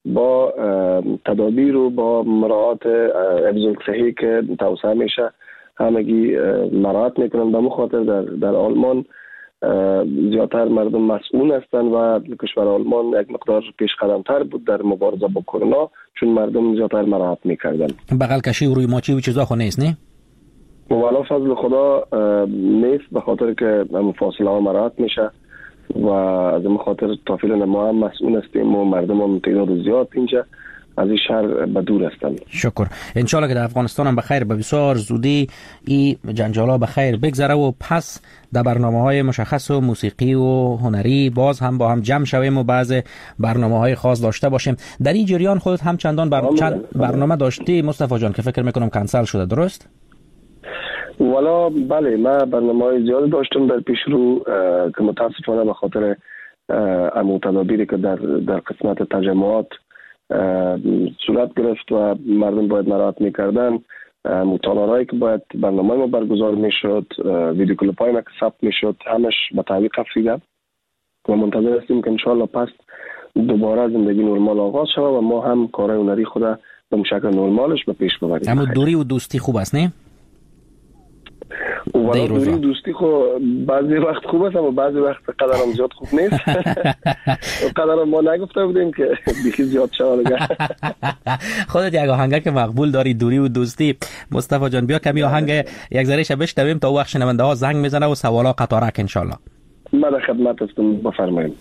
با تدابیر و با مراعات حفظ صحی که توصیه میشه همگی مراعات میکنن. به مخاطر در آلمان زیادتر مردم مسئول هستند و کشور آلمان یک مقدار پیش قدم تر بود در مبارزه با کرونا، چون مردم زیادتر مراعات میکردن. بغل کشی و روی ماچی و چیزا خو نیست نه؟ والا فضل خدا نیست، به خاطر که فاصله ها مراعات میشه و از این خاطر تا فعلا ما هم مسئول هستیم و مردم هم تعداد زیاد اینجا از این شهر به دور هستند. شکر. انشالله که در افغانستان هم بخیر به بسیار زودی این جنجالا بخیر بگذره و پس در برنامه‌های مشخص و موسیقی و هنری باز هم با هم جمع شویم و بعض برنامه‌های خاص داشته باشیم. در این جریان خودت هم چندان برنامه داشتی مصطفی جان که فکر میکنم کنسل شده، درست؟ والا بله، من برنامه‌های زیاد داشتم در پیش رو که متاسفانه به خاطر امو تدابیری که در قسمت تجمعات صورت گرفت و مردم باید مراعات میکردن، مطالعاتی که باید برنامه ما برگزار میشد، ویدیو کلیپ‌های ما که ثبت میشد، همش به تعویق افتاده و منتظر هستیم که انشالله پس دوباره زندگی نرمال آغاز شود و ما هم کارهای هنری خود به شکل نرمالش به پیش ببریم. اما دوری و دوستی خوب است نه؟ والا دوری دوستی خو بعضی وقت خوب است اما بعضی وقت قدرم زیاد خوب نیست. قدرم ما نگفته بودیم که بیخی زیاد شده. خودت یک آهنگ که مقبول داری دوری و دوستی، مصطفی جان بیا کمی آهنگ یک ذره شبش بشنویم تا وقت شنونده ها زنگ میزنه و سوالا قطارک ان شاء الله. ما در خدمت هستم، بفرمایید.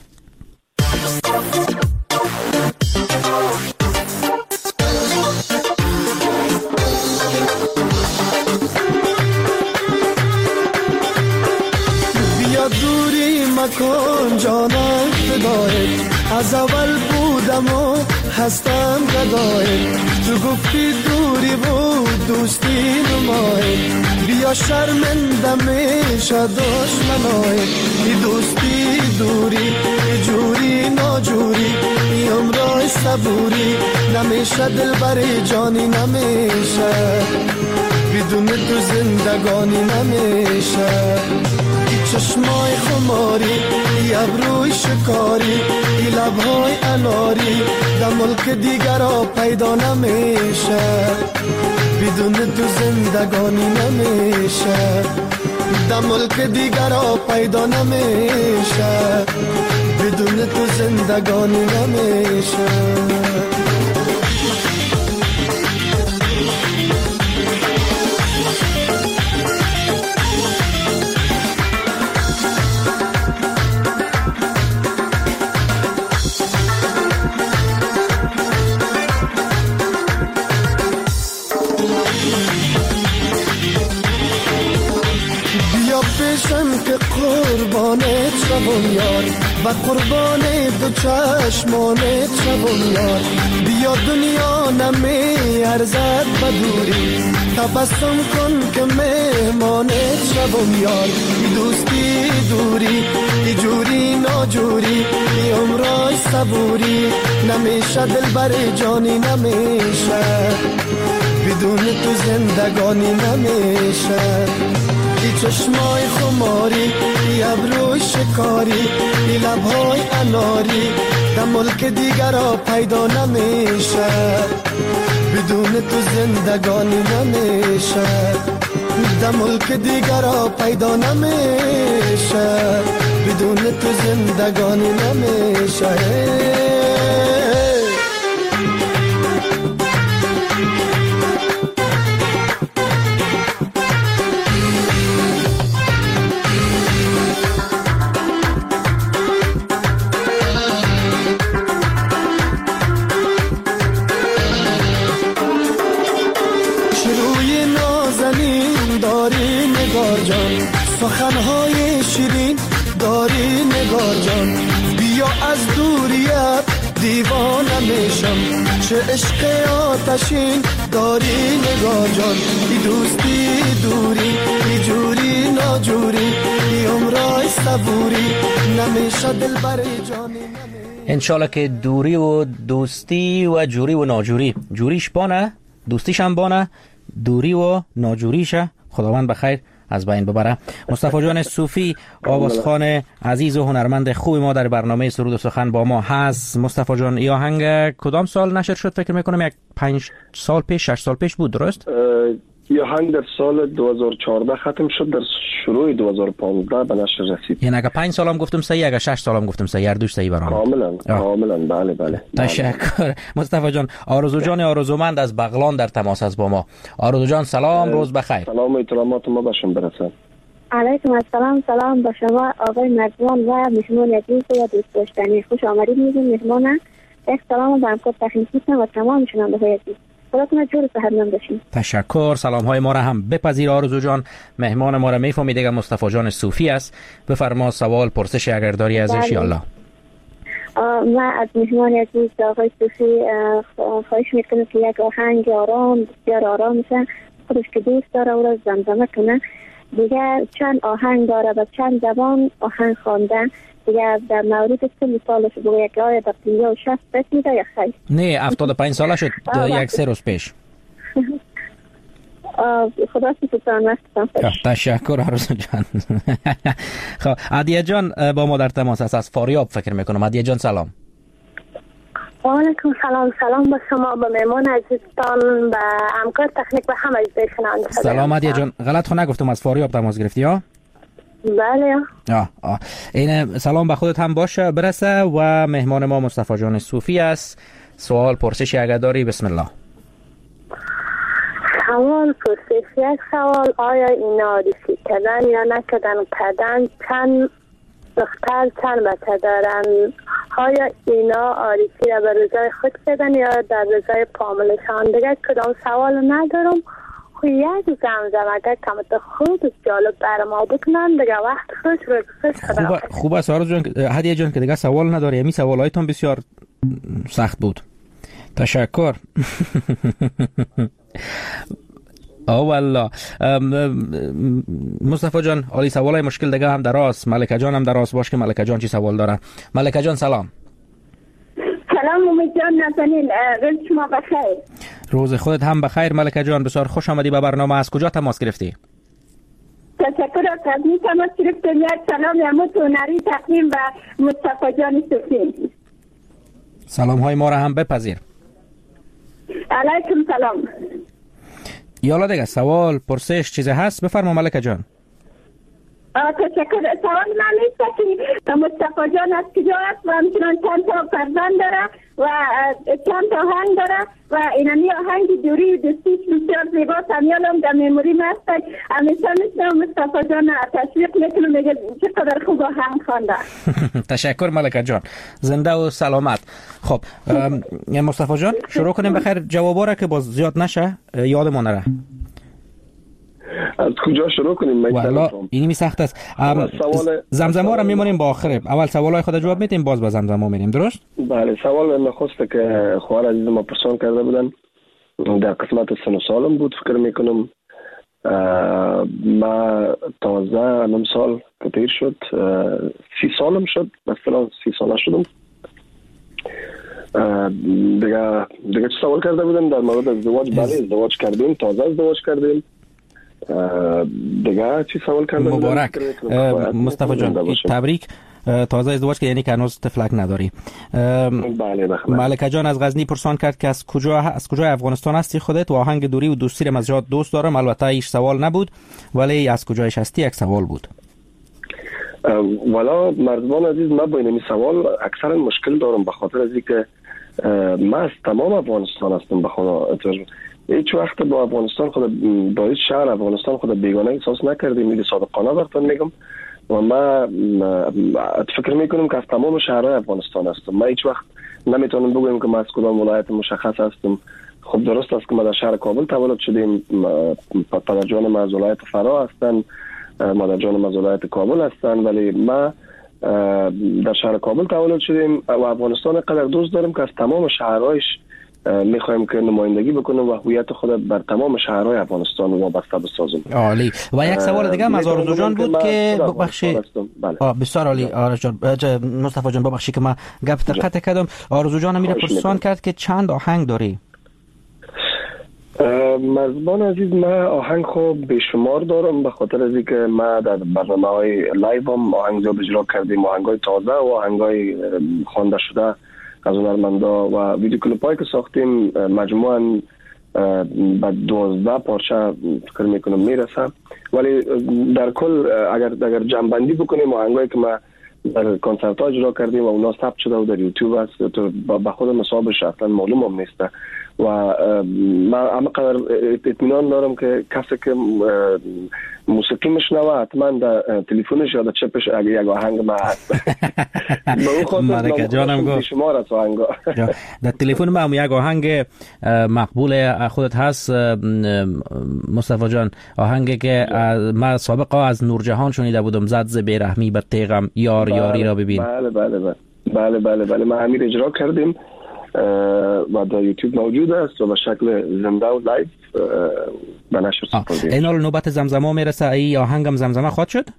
دوری مکن جانم فدای، از اول بودم و هستم گدای، تو گفتی دوری بود دوستی نمای، بیا شرمنده میشه دشمنای، ای دوستی دوری ای جوری ناجوری، ای عمرای صبوری نمیشه دل بری جانی نمیشه، بدون تو زندگانی نمیشه، چشمای خماری ای ابروی شکاری ای لبهای اناری در ملک دیگر ها پیدا نمیشه، بدون تو زندگانی نمیشه، در ملک دیگر ها پیدا نمیشه، بدون تو زندگانی نمیشه. که قربانت شوم یار و قربان دو چشمانت شوم یار، بیا دنیا نمی ارزد بدوری، تبسم کن که مهمانت شوم یار، ای دوستی دوری ای جوری ناجوری، ای عمرای صبوری نمیشه دل بر جانی نمیشه، بدون تو زندگانی نمیشه، ای چشمای خماری ای ابروی شکاری ای لبهای اناری در ملک دیگر ها پیدا نمیشه، بدون تو زندگانی نمیشه، در ملک دیگر ها پیدا نمیشه، بدون تو زندگانی نمیشه. سخنهای شیرین داری نگار جان، بیا از دوریت دیوانه میشم، چه عشق آتشین داری نگار جان، ای دوستی دوری ای جوری ناجوری، ای عمرای صبوری نمیشه دل بر جانی. انشالله که دوری و دوستی و جوری و ناجوری، جوریش بانه دوستیش هم بانه، دوری و ناجوریشه خداوند بخیر از بین ببره. مصطفی جان صوفی آوازخوان عزیز و هنرمند خوب ما در برنامه سرود و سخن با ما هست. مصطفی جان ای آهنگ کدام سال نشر شد؟ فکر میکنم یک 5 سال پیش 6 سال پیش بود، درست؟ این آهنگ در سال 2014 ختم شد، در شروع 2015 به نشر رسید. یعنی اگه 5 سالم گفتم صحیح، اگه 6 سالم گفتم صحیح، هر دوش صحیح برام. کاملا بله. تشکر. مصطفی جان، آرزو جان آرزومند از بغلان در تماس است با ما. آرزو جان سلام، روز بخیر. سلام و احترامات ما به شما برسه. علیکم السلام، سلام به شما آقای مرزبان و مهمان عزیز و دوست داشتنی. خوش آمدید میگم مهمان. یک سلام به همکار تکنیکی و تمام شنونده‌های عزیز. خودتون جور صحتمند باشین. تشکر. سلام های ما را هم بپذیر آرزو جان. مهمان ما را میفهمید دیگه مصطفی جان صوفی است. بفرما سوال پرسش اگر داری ازش یا الله. من از مهمان عزیز آقای صوفی خواهش میکنم که یک آهنگ آرام، بسیار آرام میشه، خودش که دوست داره او را زمزمه کنه. دیگه چند آهنگ داره و چند زبان آهنگ خوانده. دیگه در مورد سن سالش بگویه که آیا در 50 و 60 بس میده یا خیلی؟ نه 75 ساله شد، یک 3 روز پیش. خدا سپاسان مستم. تشکر آرزو جان. خب عدیه جان با ما در تماس است، از فاریاب فکر میکنم. عدیه جان سلام. علیکم سلام به شما، به مهمان عزیزتان، به همکار تکنیک و همه عزیزان. سلام عدیه جان، غلط خو نگفتم، از فاریاب تماس گرفتی ها؟ بله. این سلام به خودت هم باشه برسه و مهمان ما مصطفی جان صوفی است. سوال پرسشی اگر داری بسم الله. سوال پرسش، یک سوال، آیا اینا آریسی کردن یا نکردن چند دختر چند بچه دارن؟ آیا اینا آریسی را به رضای خود کردن یا در رضای فامیلشان؟ دیگه کدام سوال ندارم. یک زمزمه کمت خود جالب بر ما بکنن دیگه. وقت خوش خوب است آرزو جان، هدیه جان که دیگه سوال نداری. همین سوالایتون بسیار سخت بود. تشکر. والله مصطفی جان عالی، سوالای مشکل دیگه هم دراست. ملکه جان هم دراست باش که ملکه جان چی سوال داره. ملکه جان سلام. سلام امید جان، نازنین، روز شما بخیر. روز خودت هم بخیر ملکه جان، بسیار خوش آمدی به برنامه. از کجا تماس گرفتی؟ تشکر از قدمی تماس گرفتم. یک سلام یموت هنری تقدیم به مصطفی جان صوفی. سلام های ما را هم بپذیر. علیکم سلام. یالا دیگه سوال پرسش چیزی هست بفرما ملکه جان. تشکر. سوال من نیست که مصطفی جان از کجا است و همچنان چند تا فرزند داره و چند تا آهنگ داره و اینمی آهنگ دوری و دوستیش بسیار زیباست. همیالم در میموری هست. همیشه میشنم مصطفی جان تشویق میکنم، میگه چقدر خوب آهنگ خوانده. تشکر ملکه جان، زنده و سلامت. خب مصطفی جان شروع کنیم بخیر. جوابا را که باز زیاد نشه یادمون نره. از کجا شروع کنیم؟ والا اینی سخت است. زمزمه را میمونیم با آخره. اول سوالای خود جواب میدیم باز به زمزمه میریم، درست؟ بله. سوال نخست که خواهر عزیز ما پرسان کرده بودن در قسمت سن و سالم بود فکر میکنم. ما تازه 9 سال که تیر شد 30 سالم شد، مثلا 30 ساله شدم. دیگه چه سوال کرده بودن در مورد ازدواج؟ بله ازدواج کردیم، تازه ازدواج کردیم. دیگه چی سوال کردن؟ مبارک مصطفی جان، تبریک. تازه ازدواج که یعنی که هنوز طفلک نداری. بله بخیر. ملکه جان از غزنی پرسان کرد که از کجا افغانستان هستی خودت و آهنگ دوری و دوستی رو از جات دوست دارم. البته ایش سوال نبود ولی از کجایش هستی یک سوال بود. والا مرزبان عزیز، من با این سوال اکثرا مشکل دارم به خاطر از اینکه من از تمام افغانستان هستم. به خدا هیچ وقت با افغانستان با هیچ شهر افغانستان خود بیگانه احساس نکردیم. این صادقانه براتون میگم و من فکر میکنم که از تمام شهرهای افغانستان هستم. من هیچ وقت نمیتونم بگویم که من از کدام ولایت مشخص هستم. خب درست است که ما در شهر کابل تولد شدیم. پدر جان ما از ولایت فرا هستن، مادر جان ما از ولایت کابل هستن، ولی ما در شهر کابل تولد شدیم و افغانستان قدر دوست داریم که از تمام شهرهایش میخوایم که نمایندگی بکنم و هویت خود بر تمام شهرهای افغانستان وابسته بسازم. عالی. و یک سوال دیگه هم از آرزو جان بود که ببخشید. بسیار عالی آرزو جان. مصطفی جان ببخشید که من گپ قطع کردم. آرزو جان میره پرسان کرد که چند آهنگ داری؟ مزبان عزیز، من آهنگ خوب بیشمار دارم، به خاطر از اینکه ما در برنامه‌های لایو هم آهنگ زیاد اجرا کردیم، آهنگ‌های تازه و آهنگ‌های خوانده شده از هنرمندا و ویدیو کلیپ‌هایی که ساختیم مجموعاً به 12 پارچه فکر میکنم میرسه. ولی در کل اگر جمع‌بندی بکنیم آهنگایی که ما در کنسرت ها اجرا کردیم و اونا ثبت شده و در یوتیوب هست، تو به خودم حسابش اصلا معلوم هم نیست و من همقدر اطمینان دارم که کسی که موسیقی میشنوه حتما در تلفنش یا در چپش اگه یک آهنگ ما هست ملکه جانم گفت شمار از آهنگا در تلفن ما هم یک آهنگ مقبول خودت هست مصطفی جان، آهنگی که ما سابقا از نورجهان شنیده بودم، زد ز بیرحمی به تیغم یار یاری را ببین. بله ما همین اجرا کردیم و در یوتیوب موجود است و به شکل زنده و لایو به نشر سپردیم. این حال نوبت زمزمه میرسه، ای آهنگم زمزمه خواهد شد؟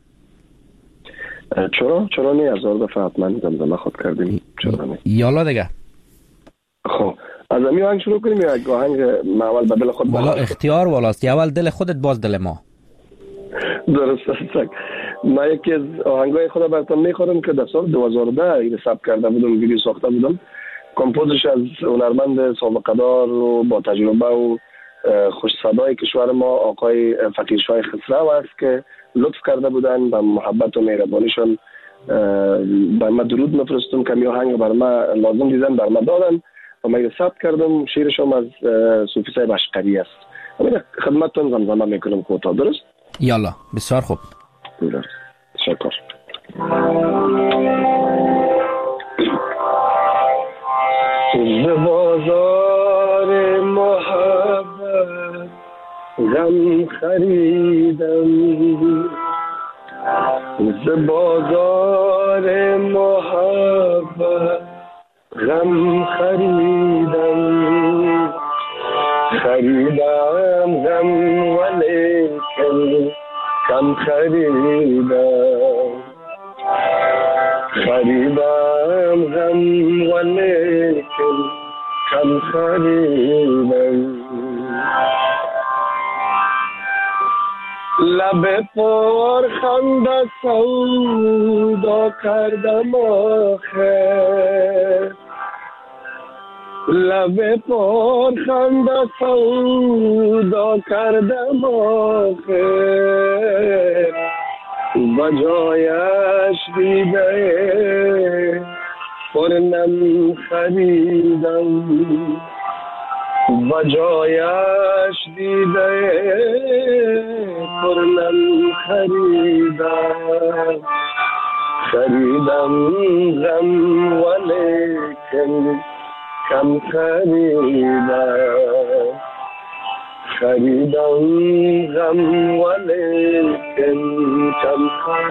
چرا نه، 1000 دفعه حتما زمزمه خود کردیم. چرا نه، یالا دیگه. خب از همین آهنگ شروع کنیم یا یک آهنگ اول به دل خود والا اختیار والاست، اول دل خودت باز دل ما. درست است. من یکی از آهنگای خود براتون میخورم که در سال 2010 این ثبت کرده بودم، ویدیو ساخته بودم. کمپوزش از هنرمند سابقه دار و با تجربه و خوش صدای کشور ما آقای فقیرشاه خسرو است که لطف کرده بودن و محبت و مهربانیشون بر ما درود میفرستم که می آهنگ بر ما لازم دیدن بر ما دادن و من ثبت کردم. شعرشم از صوفی صاحب اشقری است. همین خدمتتون زمزمه میکنم کوتاه. درست؟ یالا بسیار خوب. تشکر. ز بازار محبت غم خریدم، ز بازار محبت غم خریدم، خریدم غم ولیکن کم خریدم، خریدم غم ولیکن کم خریدم. لب پر خنده سودا کردم آخر، لب پر خنده سودا کردم آخر، و جایش دیده پرنم خریدم، و جایش دیده پرنم خریدم، خریدم غم ولیکن کم خریدم، خریدم غم ولیکن کم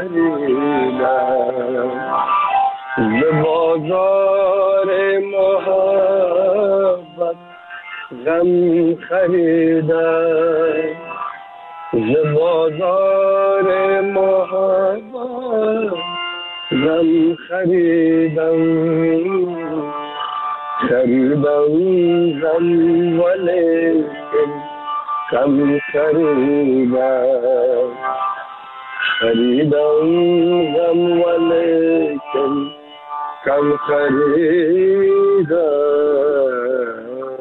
خریدم. ز بازار محبت غم خریدم، ز بازار محبت غم خریدم، خریدم غم ولیکن کم خریدم، خریدم غم ولیکن کم خریدم.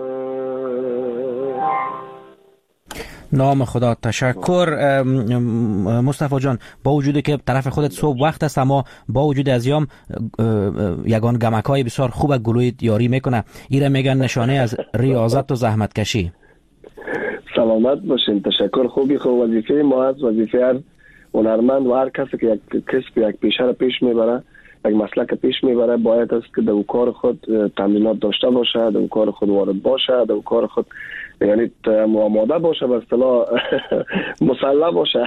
نام خدا. تشکر مصطفی جان. با وجودی که طرف خودت صبح وقت است، اما با وجود ازیام یگان گمکای بسیار خوب گلویت یاری میکنه. ایره میگن نشانه از ریاضت و زحمت کشی. سلامت باشین. تشکر. خوبی خوب. وظیفه ما هست، وظیفه هر هنرمند و هر کسی که یک کسب یک پیشه را پیش میبره، یک مسلک پیش میبره، باید است که در کار خود تمرینات داشته باشه، در کار خود وارد باشه، در کار خود یعنی آماده باشه، به اصطلاح مسلح باشه.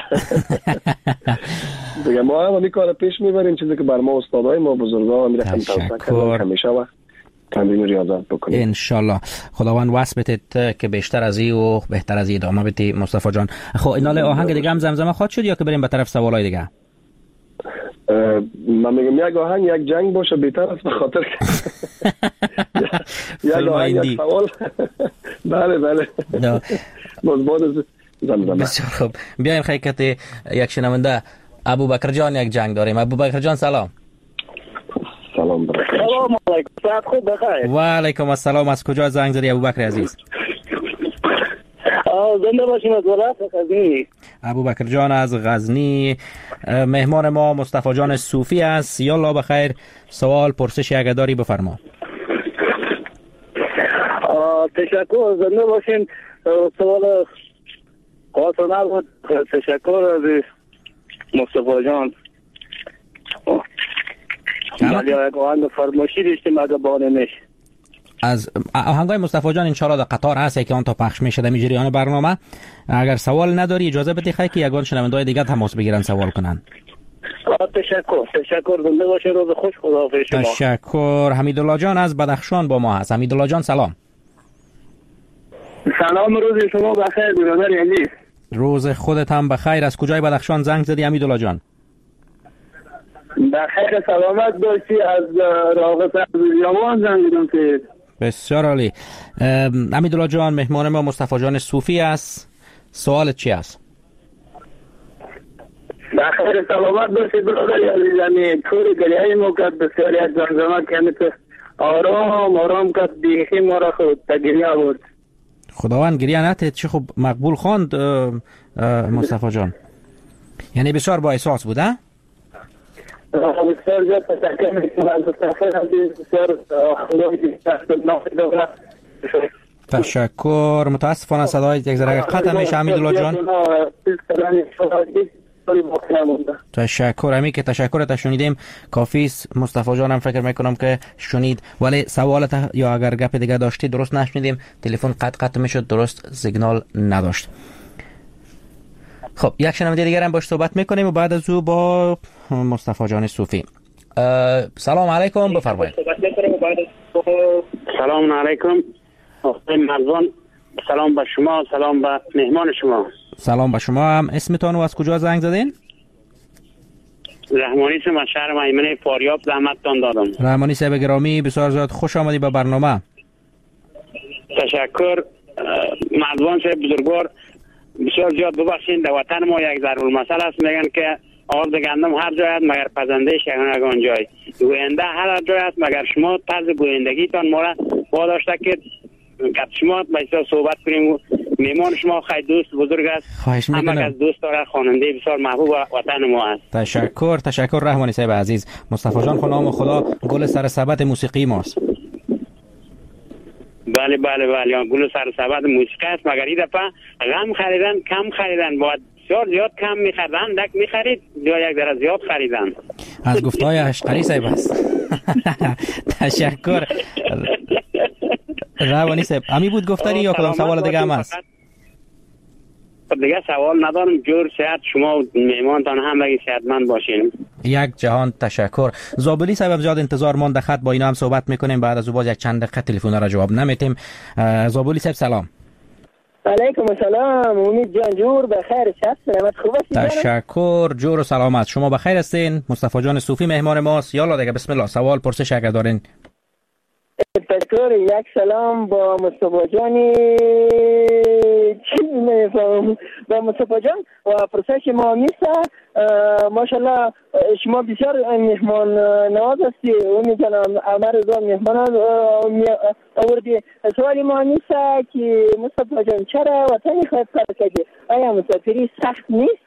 دیگه ما هم این کار پیش میبریم، چیزی که بر ما استادای ما بزرگا میره همیشه وقت تمرین ریاضت بکنیم ان شاء الله. خداوند واسه بتید که بیشتر از این و بهتر از این ادامه بدی مصطفی جان. خب اینال آهنگ دیگه هم زمزمه خواهد شد یا که بریم به طرف سوالای دیگه؟ من میگم یک آهنگ یک جنگ باشه بهتر است، به خاطر یک سوال. بله بله. باز زمزمه. بسیار خوب. بیایم حقیقت یک شنونده ابوبکر جان یک جنگ داریم. ابوبکر جان سلام. سلام برکت. سلام علیکم. صحت خوب بخیر. و علیکم السلام. از کجا زنگ زدی ابوبکر عزیز؟ زنده باشیم از ولایت غزنی. ابوبکر جان از غزنی. مهمان ما مصطفی جان صوفی است. یا الله بخیر. سوال پرسش اگه داری بفرما. تشکر. زنده باشین. سوال خواستن بود. تشکر از مصطفی جان. ولی یک آهنگ فرمایشی داشتیم اگه بانه میشه. از آهنگای مصطفی جان انشالله در قطار هست که آن تا پخش میشه در جریان برنامه. اگر سوال نداری اجازه بدی خیلی که یگان شنونده‌های دیگه تماس بگیرن سوال کنن. تشکر. زنده باشین. روز خوش. خداحافظ شما. تشکر. حمیدالله جان از بدخشان با ما هست. حمیدالله جان سلام. سلام. روز شما بخیر برادر عزیز. روز خودت هم بخیر. از کجای بدخشان زنگ زدی حمیدالله جان؟ بخیر سلامت باشی. از رابطه از یامان زنگ زدم که. بسیار عالی. حمیدالله جان مهمان ما مصطفی جان صوفی است. سوالت چی است؟ بخیر سلامت باشی برادر عزیز. یعنی طور گریه ما کرد بسیاری از زمزمه که همیشه آرام کرد بیخی ما را خود تگریه بود. خداوند گریه نتید. چه خوب مقبول خواند مصطفی جان. یعنی بسیار با احساس بود ها؟ بسیار زیاد تشکر میکنم از مصطفی عزیز. بسیار خدایی تشکر. متاسفانه صدای یک ذره قطع میشه حمیدالله جان. تشکر. همی که تشکرت شنیدیم کافی است. مصطفی جانم فکر میکنم که شنید ولی سوالت یا اگر گپ دیگه داشتی درست نشنیدیم. تلفن قطع میشد درست سیگنال نداشت. خب یک شنونده دیگر هم باش صحبت میکنیم و بعد از او با مصطفی جان صوفی. سلام علیکم بفرمایید. سلام علیکم مرزان. سلام به شما. سلام به مهمان شما. سلام به شما هم. اسمتان و از کجا زنگ زدین؟ رحمانی سم از شهر میمنه فاریاب زحمتتان دادم. رحمانی صاحب گرامی بسیار زیاد خوش آمدی به برنامه. تشکر. مرزان صاحب بزرگوار بسیار زیاد ببخشید. در وطن ما یک ضرور مسئله است. میگن که آرد گندم هر جای است مگر پزندهش یگان جای. گوینده هر جای است مگر شما طرز گویندگیتان ما را واداشته که شما بسیار صحبت کنیم. میمان شما خیلی دوست بزرگ است. خواهش میکنم. از دوست داره. خواننده بسیار محبوب وطن ما است. تشکر رحمانی صاحب عزیز. مصطفی جان خنام خدا گل سر سبد موسیقی ماست. بله گل سر سبد موسیقی است. مگر این دفعه غم خریدن کم خریدن. باید بسیار زیاد کم میخریدن. دک میخرید یا یک ذره زیاد خریدن. از گفتهای اشقری صاحب است. تشکر روانی صاحب. امی بود گفتنی یا کدام سوال دیگه هم هست؟ دیگه سوال ندارم. جور صحت شما و میمانتان همگی صحتمند باشین. یک جهان تشکر. زابلی صاحب زیاد انتظار ماند خط با اینا هم صحبت میکنیم. بعد از او باز یک چند دقیقه تلفن را جواب نمیتیم. زابلی صاحب سلام. علیکم السلام. امید جان جور بخیر. سلامت خوب هستید؟ تشکر. جور و سلامت. شما بخیر هستین؟ مصطفی جان صوفی مهمان ماست. یالا دیگه بسم الله سوال پرسش اگر دارین. تشکر. یک سلام با مصطفی جانی چیز میفهم با مصطفی جان و پرسش ما میسته. ماشاءالله شما بسیار مهمان نواز هستی. امی جانم عمر رضا مهمان آوردی. سوالی ما میسته که مصطفی جان چرا وطنی خواهد کار کردی؟ آیا مسافری سخت نیست؟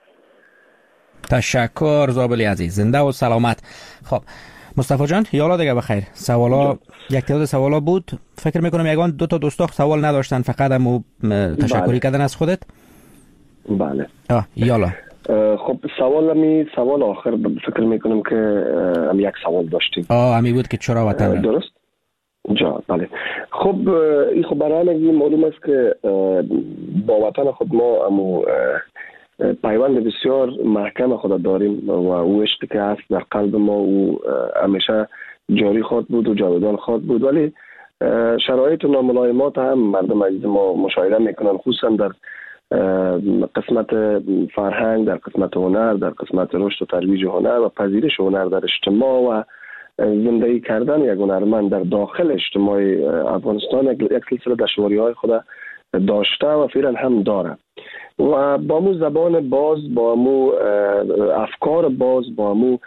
تشکر زابلی عزیز. زنده و سلامت. خب مصطفی جان یالا دیگه بخیر. سوالا یک تعداد سوالا بود. فکر میکنم یگان دو تا دوستا سوال نداشتن فقط هم تشکری کردن از خودت. بله یالا. خب سوال آخر فکر میکنم که هم یک سوال داشتیم. همی بود که چرا وطن درست؟ بله. خب برای همگی معلوم است که با وطن خود ما پیوند بسیار محکم خود داریم و او عشقی که هست در قلب ما او همیشه جاری خواهد بود و جاودان خواهد بود. ولی شرایط و ناملایمات هم مردم عزیز ما مشاهده میکنن، خصوصا در قسمت فرهنگ، در قسمت هنر، در قسمت رشد و ترویج هنر و پذیرش هنر در اجتماع و زندگی کردن یک هنرمند در داخل اجتماع افغانستان یک سلسله دشواری‌های خود داشته و فعلا هم داره و با مو زبان باز، با مو افکار باز، با مو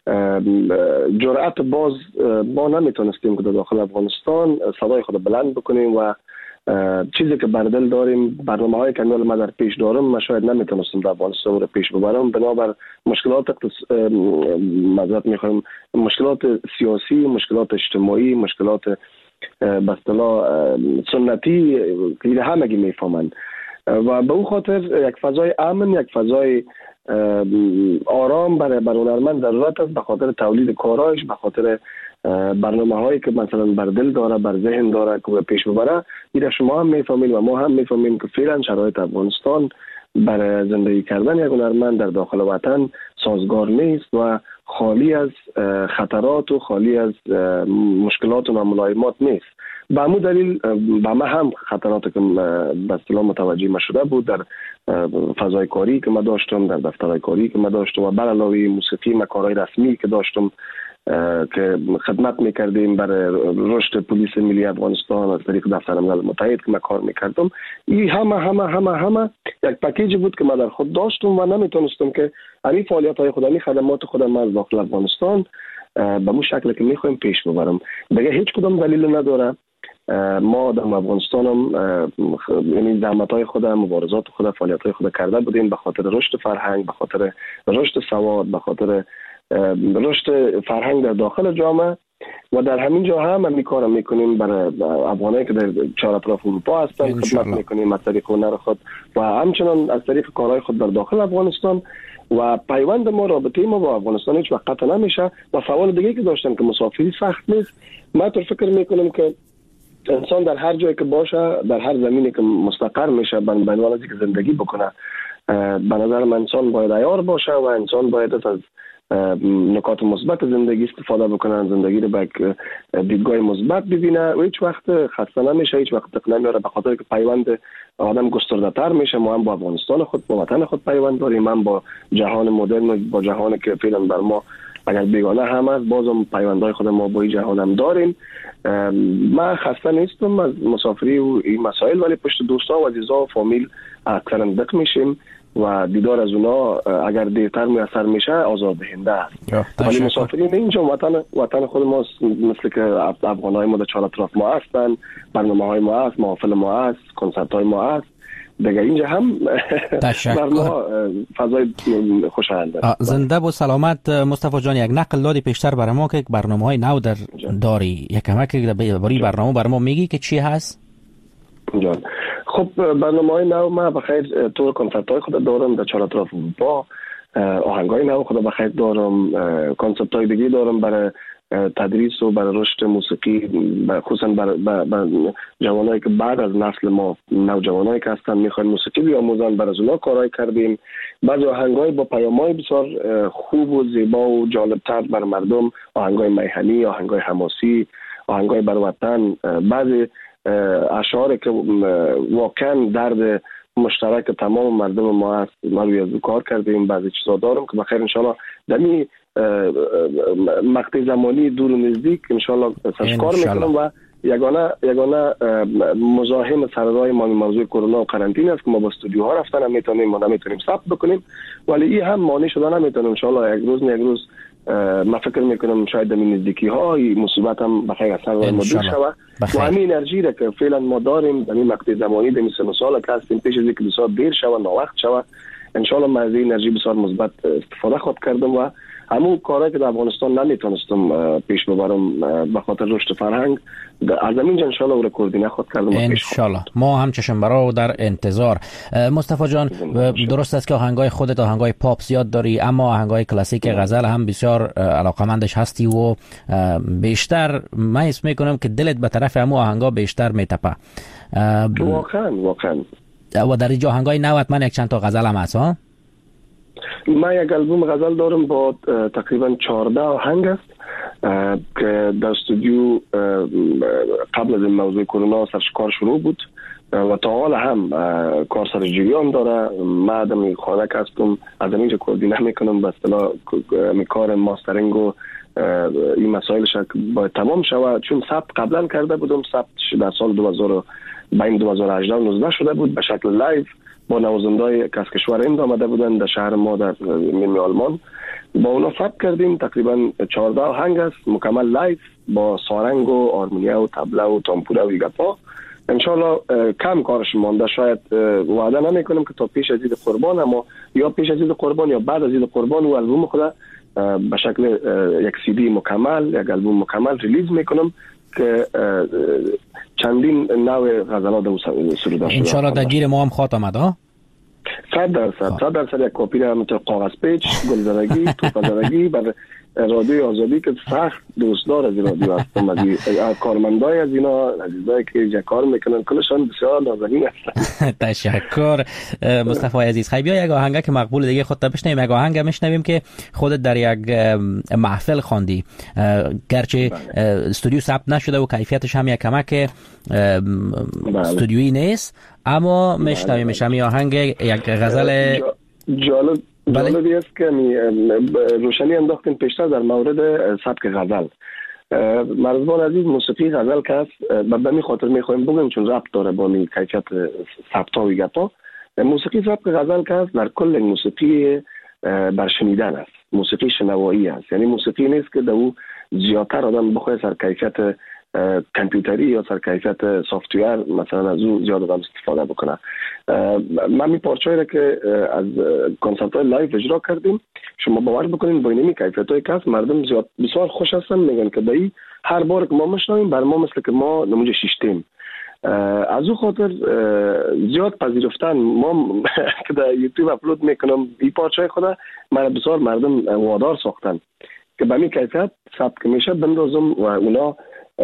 جرأت باز ما نمیتونستیم که در داخل افغانستان صدای خود بلند بکنیم و چیزی که بر دل داریم، برنامه‌های که ما در پیش دارم ما شاید نمیتونستیم در افغانستان رو پیش ببرم بنابر مشکلات مشکلات سیاسی، مشکلات اجتماعی، مشکلات به اصطلاح سنتی که همگی میفهمند و به او خاطر یک فضای امن، یک فضای آرام برای هنرمند ضرورت است به خاطر تولید کارایش، به خاطر برنامه هایی که مثلا بر دل داره، بر ذهن داره که پیش ببره. این شما هم میفهمید و ما هم میفهمیم که فعلا شرایط افغانستان برای زندگی کردن یک هنرمند در داخل وطن سازگار نیست و خالی از خطرات و خالی از مشکلات و ناملایمات نیست. به همون دلیل به ما هم خطرات که به اصطلاح متوجه ما شده بود در فضای کاری که ما داشتم، در دفترهای کاری که ما داشتم و بر علاوه موسیقی و کارهای رسمی که داشتم که خدمت میکردیم برای رشد پلیس ملی افغانستان از طریق دفتر ملل متحد که من کار میکردم، این همه یک پکیج بود که من در خود داشتم و نمیتونستم که این فعالیت های خودم، خدمات خودم از داخل افغانستان به مو شکل که میخوایم پیش ببرم. دیگه هیچ کدام دلیل نداره ما در افغانستان هم یعنی زحمت‌های خودم، مبارزات خودم، فعالیت‌های خودم کرده بودیم به خاطر رشد فرهنگ، به خاطر رشد سواد، به خاطر رشد فرهنگ در داخل جامعه و در همین جا هم این کار میکنیم برای افغانایی که در چهار اطراف اروپا هستن، خدمت میکنیم از طریق هنر خود و همچنان از طریق کارهای خود در داخل افغانستان و پیوند ما، رابطه ما با افغانستان هیچ وقت قطع نمیشه. و سوال دیگه که داشتم که مسافری سخت نیست، من طور فکر میکنم که انسان در هر جایی که باشه، در هر زمینی که مستقر میشه بنابراین از که زندگی بکنه، به نظر من انسان باید عیار باشه و انسان باید از نکات مثبت زندگی استفاده بکنه، زندگی رو به دیدگاه مثبت ببینه و هیچ وقت خسته نمیشه، هیچ وقت تک نمیاره به خاطر که پیوند آدم گسترده‌تر میشه. ما هم با افغانستان خود، با وطن خود پیوند داریم، هم با جهان مدرن، با جهانی که فعلا بر ما اگر بیگانه هم است بازم پیوندهای خود ما با این جهان هم داریم. من خسته نیستم از مسافری و این مسائل، ولی پشت دوستا و عزیزا و فامیل اکثرا دق میشیم و دیدار از اونا اگر دیرتر میسر میشه آزاردهنده است. ولی مسافرین اینجا وطن خود ما مثل که افغانهای ما در چهار اطراف ما هستن، برنامه های ما هست، محافل ما هست، کنسرت های ما هست دیگه، اینجا هم بر ما فضای خوشایند است. زنده و سلامت مصطفی جان. یک نقل دادی پیشتر برای ما که برنامه های نو در داری، یک کمک برای برنامه برای ما میگی که چی هست؟ جان خب برنامه های نو ما بخیر طور کنسرت های خود دارم در چهار اطراف اروپا، آهنگ های نو خود بخیر دارم، کنسرت های دیگه دارم برای تدریس و برای رشد موسیقی، خصوصا برای جوانایی که بعد از نسل ما نوجوانایی که هستن میخوان موسیقی بیاموزن، برای اونا کارهای کردیم. بعضی آهنگای با پیام‌های بسیار خوب و زیبا و جالب‌تر برای مردم، آهنگای میهنی، آهنگای حماسی، آهنگای بر وطن، بعضی اشعاری که واقعا درد مشترک تمام مردم ما هست، ما روی از کار کردیم. بعضی چیزا دارم که بخیر انشالله دمی مقطع زمانی دور و نزدیک انشالله کار میکنم و یگانه مزاحم سررای موضوع کرونا و قرنطینه است که ما با استودیوها رفتن هم میتونیم، ما نمیتونیم ثبت بکنیم، ولی این هم مانع شده نمیتونیم. انشالله یک روز ما فکر میکنم شاید در نزدیکی ها مصیبت هم بخیر اثر ما دور شود و همین انرژی را که فعلا ما داریم در این مقطع زمانی در 3 سال که هستیم پیش از اینکه بسیار دیر شود، ناوقت شود، انشالله من از این انرژی بسیار مثبت استفاده خود کردم و همون کارهایی که در افغانستان نمیتونستم پیش ببرم به خاطر رشد فرهنگ از اینجا انشالله او را کوردینه خود کردم انشالله. ما هم چشم برا و در انتظار. مصطفی جان درست است که آهنگای خودت آهنگای پاپ زیاد داری، اما آهنگای کلاسیک غزل هم بسیار علاقمندش هستی و بیشتر من حس میکنم که دلت به طرف همون آهنگا بیشتر میتپه. واقعا و در اینجا آهنگای نوت من یک چند تا غزل هم هست ها؟ من یک البوم غزل دارم با تقریبا 14 آهنگ است که در استودیو قبل از این موضوع کرونا سرش کار شروع بود و تا حال هم کار سر جریان داره. من آدم خانه هستم، از اینجا کوردینه میکنم به اصطلاح کار ماسترینگ و این مسائلش باید تمام شود، چون ثبت قبلا کرده بودم، ثبت در سال 2000 بین 2018 و 19 شده بود به شکل لایو با نوازنده‌های که از کشور هند آمده بودن در شهر ما در مینی آلمان. با اونا ثبت کردیم، تقریبا 14 آهنگ است مکمل لایو با سارنگ و آرمونیا و طبله و تامپوره و گپا. انشالله کم کارش مانده، شاید وعده نمیکنم که تا پیش از عید قربان، اما یا پیش از عید قربان یا بعد از عید قربان و البوم خود به شکل یک سی دی مکمل، یک البوم مکمل ریلیز میکنم که چندین نوع غزلات و سروده شده. انشالله در گیر ما هم خواهد آمد ها؟ 100% یک کپی هم تو کاغذ پیچ، گلزدگی، توپزدگی بر رادیوی آزادی که سخت دوستدار از این رادیو هستم. از کارمندای از اینا عزیزایی که اینجا کار میکنن کلشان بسیار نازنین هستن. تشکر مصطفی عزیز. خیلی بیا یک آهنگ که مقبول دیگه خودت بشنویم. یک آهنگ میشنویم که خودت در یک محفل خواندی، گرچه استودیو ثبت نشده و کیفیتش هم یک کمک استودیویی نیست، اما میشنویم این آهنگ یک غزل جالبی است که روشنی انداختیم پیشتر در مورد سبک غزل. مرزبان عزیز، موسیقی غزل که است به همین خاطر میخوایم بگم چون ربط داره با کیفیت ثبتا و گپا. موسیقی سبک غزل که است در کل موسیقی بر شنیدن است، موسیقی شنوایی است، یعنی موسیقی نیست که دو زیادتر آدم بخواه سر کیفیت کامپیوتری یا سر کیفیت سافتویر مثلا از اون زیاد آدم استفاده بکنه. من می پارچه‌ای را که از کنسرت های لایو اجرا کردیم، شما باور بکنین با اینمی کیفیت های کس مردم زیاد بسیار خوش هستن، میگن که دایی هر بار که ما مشنویم بر ما مثل که ما نموجه شیشتیم. از اون خاطر زیاد پذیرفتن ما که در یوتیوب اپلود میکنم این پارچه خدا من بسیار مردم وادار ساختن که به می کیفیت ثبت میشه بندازم و اونا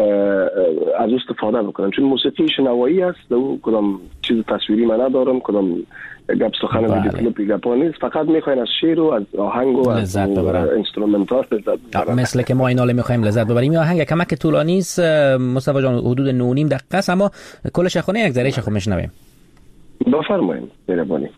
از استفاده بکنن، چون موسیقی شنوایی است و کدام چیز تصویری من ندارم، کدام گپ سخن ویدیو کلیپ گپا نیست، فقط میخواین از شعر و از آهنگ و از اینسترومنتال لذت ببرن، مثل که ما اینا رو میخوایم لذت ببریم. این آهنگ کمک طولانی است مصطفی جان، حدود 9.5 دقیقه است، اما کلش خونه یک ذره خو میشنویم. بفرمایید مهربانی.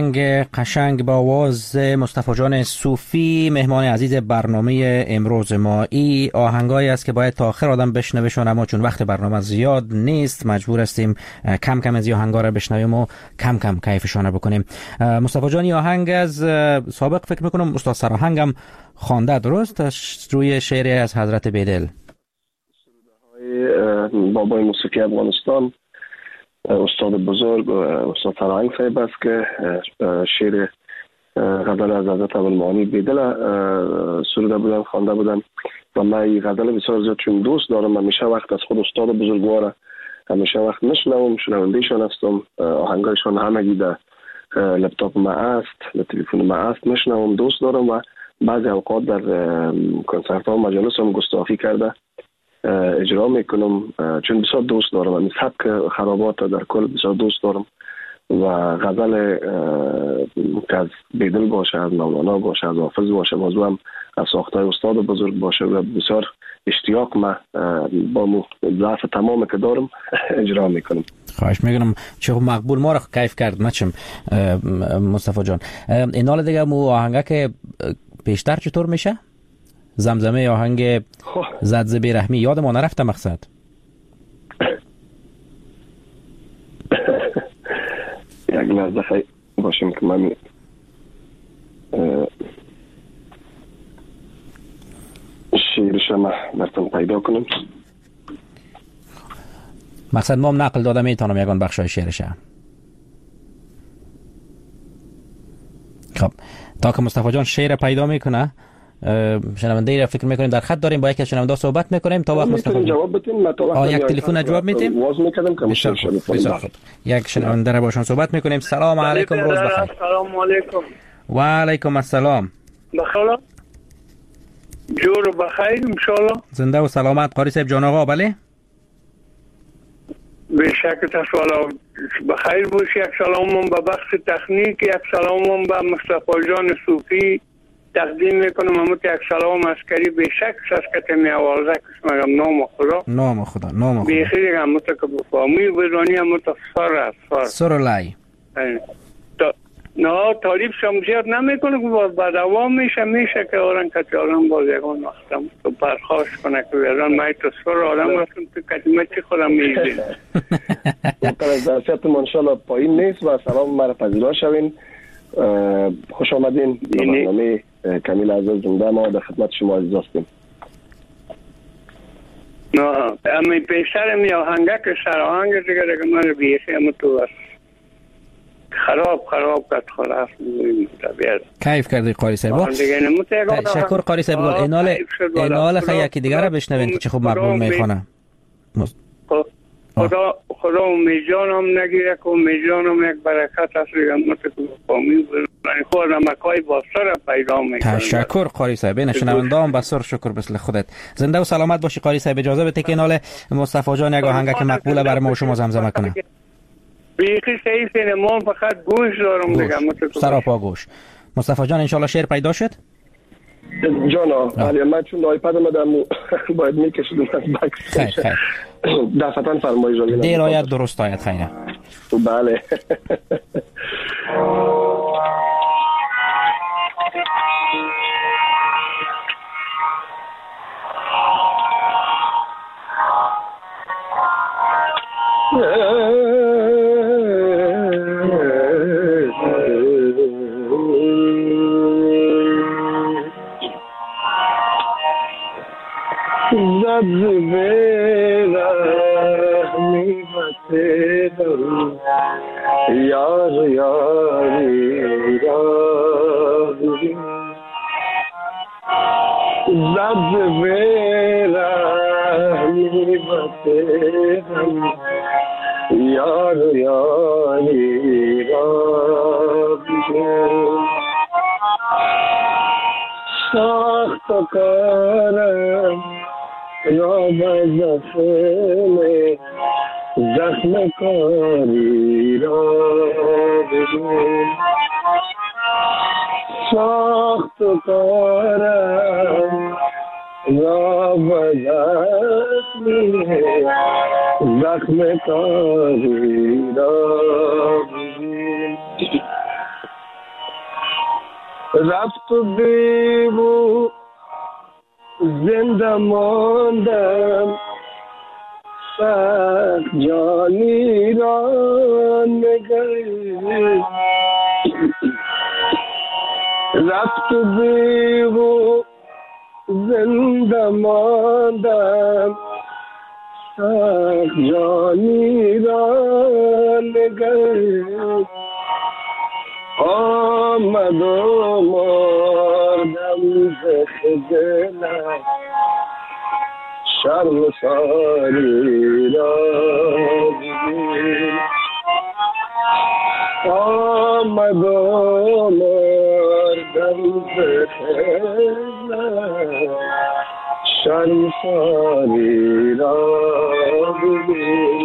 آهنگ قشنگ با آواز مصطفی جان صوفی مهمان عزیز برنامه امروز ما. ای آهنگایی است که باید تا آخر آدم بشنوشون، اما چون وقت برنامه زیاد نیست مجبور هستیم کم کم از این آهنگا رو بشنویم و کم کم کیفشون بکنیم. مصطفی جان آهنگ از سابق فکر میکنم استاد سراهنگم خوانده، درست؟ روی شعری از حضرت بیدل بابای موسیقی افغانستان استاد بزرگ استاد سراهنگ صاحب است که شعر غزل از حضرت ابوالمعانی بیدل سروده بودن، خوانده بودن و من این غزل بسیار زیاد چون دوست دارم. همیشه وقت از خود استاد بزرگوار همیشه وقت میشنوم، شنوندهشان هستم، آهنگایشان همگی در لپتاپ ما است، تلفن ما است، میشنوم، دوست دارم و بعضی اوقات در کنسرت ها و مجالس هم گستاخی کرده اجرا میکنم چون بسیار دوست دارم. همین سبک خرابات در کل بسیار دوست دارم و غزل که از بیدل باشه، از مولانا باشه، از حافظ باشه، موضوع هم از ساختای استاد بزرگ باشه و بسیار اشتیاق ما با ضعف تمام که دارم اجرا میکنم. خواهش میکنم. چه مقبول ما رو کیف کرد نچم مصطفی جان. این حال دیگه مو آهنگه که پیشتر چطور میشه؟ زمزمه آهنگ زد ز بیرحمی یاد ما نرفته مقصد. یک لحظه خیلی باشیم که من شعرش ما براتون پیدا کنم. مقصد ما هم نقل داده میتونم یکان بخشای شعرشه. خب تا که مصطفی جان شعر پیدا میکنه شنونده را فکر میکنیم در خط داریم، با یکی از شنونده صحبت میکنیم تا وقت مصطفی جواب بدین. ما تا وقت یک تلفن جواب میدیم. واز میکردم که بسیار خوب. یک شنونده را باشون صحبت میکنیم. سلام علیکم، روز بخیر. سلام علیکم. و علیکم السلام. بخیر. جور بخیر ان شاء الله. زنده و سلامت قاری صاحب جان آقا. بله به شک تسوالا بخیر باشی. یک سلامم به بخش تکنیک، یک سلامم به مصطفی جان صوفی تقدیم میکنم. همون یک سلام عسکری به شک ساسکت می آوازه کس مگم نام خدا. نام خدا. نام خدا. بیخیر همون که بفهمی بدانی همون تفسر است. سر لای. نه تعریف شم زیاد نمیکنه که با دوام میشه که آرن که آرن باز یکان وقتم تو پرخواش کنه که بیران مای تصفر آدم هستم تو کدیمه چی خودم میبین. مقدر از درسیت منشالله پایین نیست و سلام مرا پذیرا شوین. خوش آمدین به برنامه کمیل عزیز زنده. ما در خدمت شما عزیز هستیم. نه امی پیشتر می آهنگه که سراهنگ دیگه من بیخی همون تو است خراب کت خلاف طبیعت. کیف کردی قاری صاحب. تشکر قاری صاحب. اینال خیلی یکی دیگه را بشنوین که چه خوب مقبول میخونه. خدا امیدجانم نگیره که امیدجانم یک برکت است دیگه متکو فامی خودم مکای باستر پیدا میکنه. تشکر قاری صاحب. نشنونده هم بسر شکر مثل خودت. زنده و سلامت باشی قاری صاحب. اجازه بده که اینال مصطفی جان یک آهنگ که مقبوله برای ما و شما زمزمه کنه. بیخی سعیف نمان فقط گوش دارم دیگه متکو سراپا گوش. مصطفی جان انشالله شعر پیدا شد. جانا ولی من چون آیپد آمدم باید میکشیدم از بکس. خیر دفتن فرمایش رو دیر آید درست آید. خیره بله. یار یاری رازی زد برهمی بسیدم یار یاری رازی ساخت کارم را بزفنه زخم کاری را ببین ساخت کارم را بزفنه زخم کاری را ببین رفت و بیو زنده ماندم سخت جانی را نگه رفت و بیو زنده ماندم سخت جانی را نگه آمد و مردم زخدلم شرم ساری را ببین آمد و مردم زخدلم شرم ساری را ببین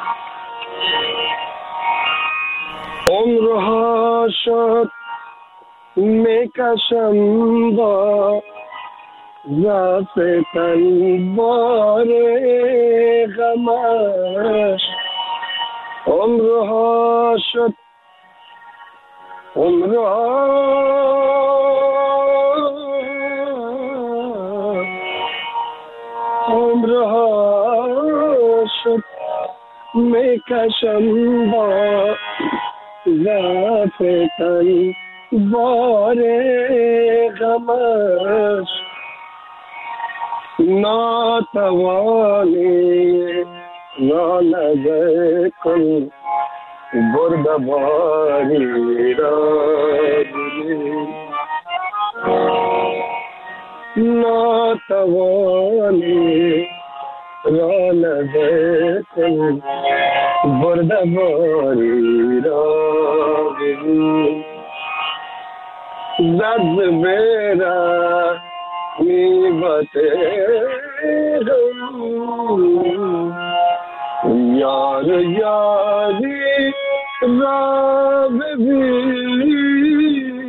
عمرها شد میکشم با ضعف تن بار غمش عمرها شد میکشم با ضعف تن بار غمش ناتوانی را نظر کن بردباری را ببین ناتوانی را نظر کن بردباری را ببین زد بیره یار یاری را ببین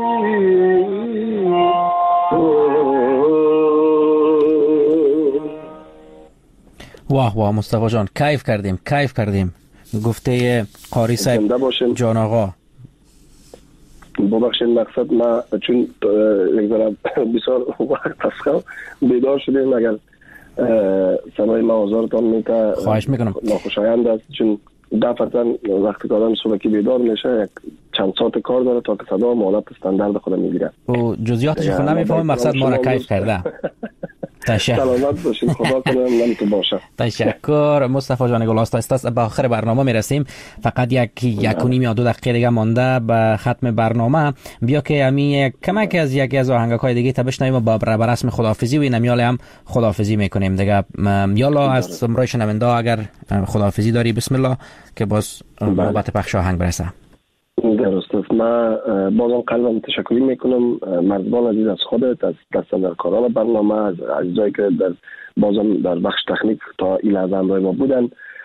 واه واه مصطفی جان کیف کردیم گفته قاری صاحب جان آقا. ببخشید مقصد ما چون یک ذره بسیار وقت هست بیدار شدیم اگر صدای ما آزارتان میته خواهش میکنم ناخوشایند است چون دفعتا وقتی که آدم صبحی بیدار میشه یک چند ساعت کار داره تا که صدا مالت استاندارد خود میگیره و جزئیاتش خود نمیفهمم مقصد ما را کیف کرده. سلامت باشین خدا کنه نمتو باشه. تشکر مصطفی جان گلاستا. است به آخر برنامه میرسیم فقط یک و نیم یا 2 دقیقه دیگه مانده به ختم برنامه. بیا که امی کمک از یکی از آهنگای دیگه تا بشنویم و با رسم خداحافظی و نمیال هم خداحافظی میکنیم دیگه. یالا از سمرای شنونده اگر خداحافظی داری بسم الله که باز نوبت پخش آهنگ برسه. درست است. من بازم قلبم تشکری میکنم مردمان عزیز از خودت از دستاندرکاران برنامه از عزیزایی که بازم در بخش تکنیک تا این لحظه همراه ما بودن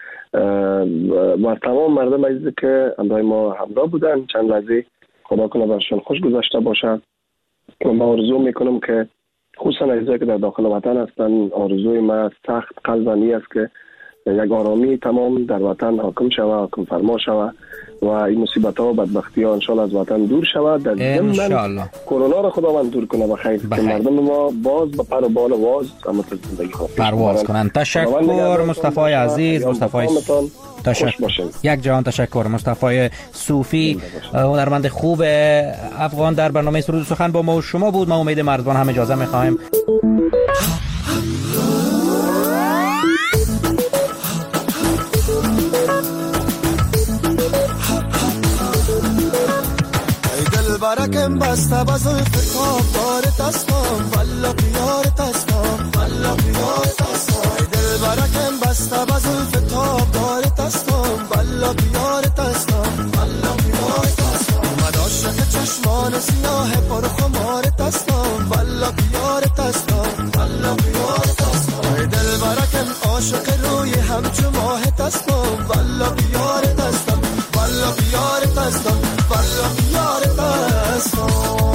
و تمام مردم عزیزی که همراه ما همراه بودن چند لحظه خدا کنه برشون خوش گذشته باشه. من آرزو میکنم که خصوصا عزیزایی که در داخل وطن هستن آرزوی من سخت قلبانی است که یک آرامی تمام در وطن حاکم شود حاکم فرما شود و این مصیبت ها و بدبختی ها انشالله از وطن دور شود در ضمن کرونا را خداوند دور کنه بخیر که مردم ما باز به پر و بال واز اما زندگی خود پرواز کنند. تشکر مصطفی عزیز. مصطفی یک جهان تشکر. مصطفی صوفی هنرمند خوب افغان در برنامه سرود سخن با ما و شما بود. ما امید مردمان هم اجازه می‌خوایم. برکم بسته بزن فکام دارت اسمام والا بیارت اسمام والا بیارت اسمام دل برکم بسته بزن فکام دارت اسمام والا بیارت اسمام والا بیارت اسمام اومد عاشق چشمان سیاه پر خمارت اسمام والا بیارت اسمام والا بیارت اسمام دل برکم عاشق روی همچو ماهت اسمام والا بیارت اسمام والا بیارت اسمام والا بیارت اسمام.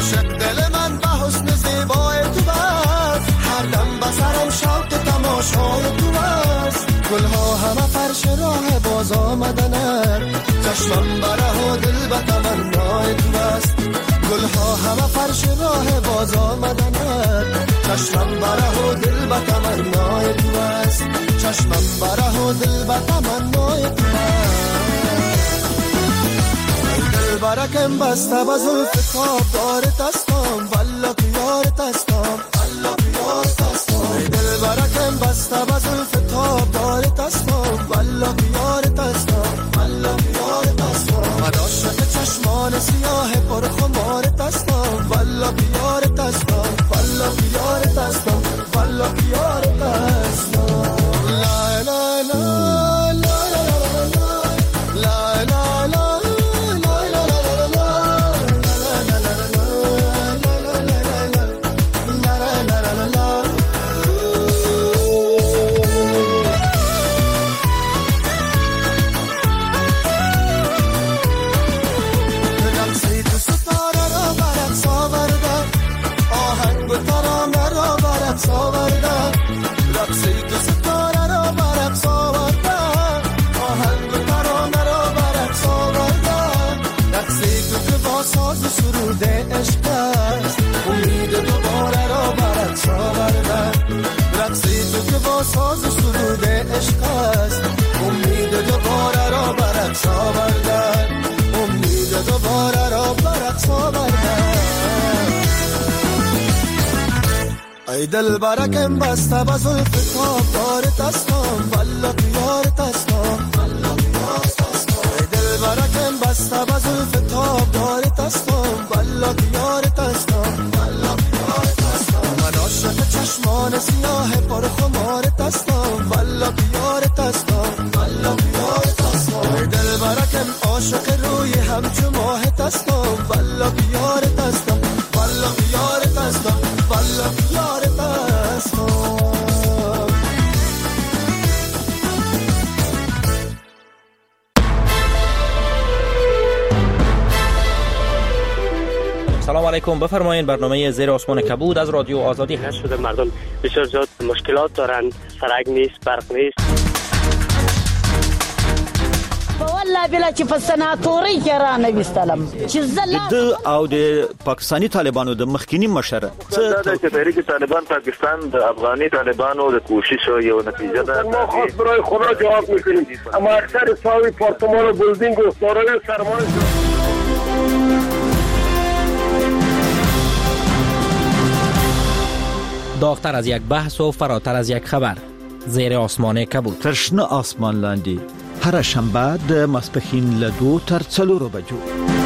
عاشق دل من به حسن زیبای تو بست، هر دم بسرم شوق تماشای تو بست. گلها همه فرش راه باز آمدنه، چشمم بره و دل به تمنای تو بست. گلها همه فرش راه باز آمدنه، چشمم بره و دل به تمنای تو بست. چشمم بره و دل به تمنای تو بست. دل برکم بسته به زلف خواب دارت استم، والله که یارت استم، والله که یارت استم. دل برکم بسته به زلف خواب دارت استم، والله که یارت استم، والله که یارت استم. من عاشق چشمان سیاه پرخمارت استم، والله که یارت استم، والله که یارت استم، والله که یارت استم. لا لا لا لا لا لا لا. ساز سرود عشق است، امید دوباره را برات آوردن، امید دوباره را برات آوردن. ای دل برکم بسته به زلف خواب دارت استم، والله که یارت استم، والله که یارت استم. ای دل برکم بسته به زلف خواب دارت استم، والله که یارت استم، والله که یارت استم. من عاشق چشمان سیاه پرخمارت استم، والله که یارت استم، والله که یارت استم. ای دل برکم عاشق روی همچو ماهت استم، والله که یارت استم، والله که یارت استم، والله که یارت استم. سلام علیکم، بفرمایید. برنامه زیر آسمان کبود از رادیو آزادی هست. شده مردم بسیار زیاد مشکلات دارند، سرک نیست، برق نیست. والله بلا چې په سناتوري کې را نه وستلم چې زلا د او د پاکستانی طالبانو د مخکینی مشره د تحریک طالبان پاکستان د افغاني طالبانو د کوشش یو نتیجه ده. ما خاص برای خدا جواب میکنیم، اما اکثر ساوی پارتمان و بلدینگ و سارای سرمایه داغتر از یک بحث و فراتر از یک خبر. زیر آسمان کبود. ترشنه آسمان لاندی هر شنبه د ماسپښین له 2 تر 4 بجو.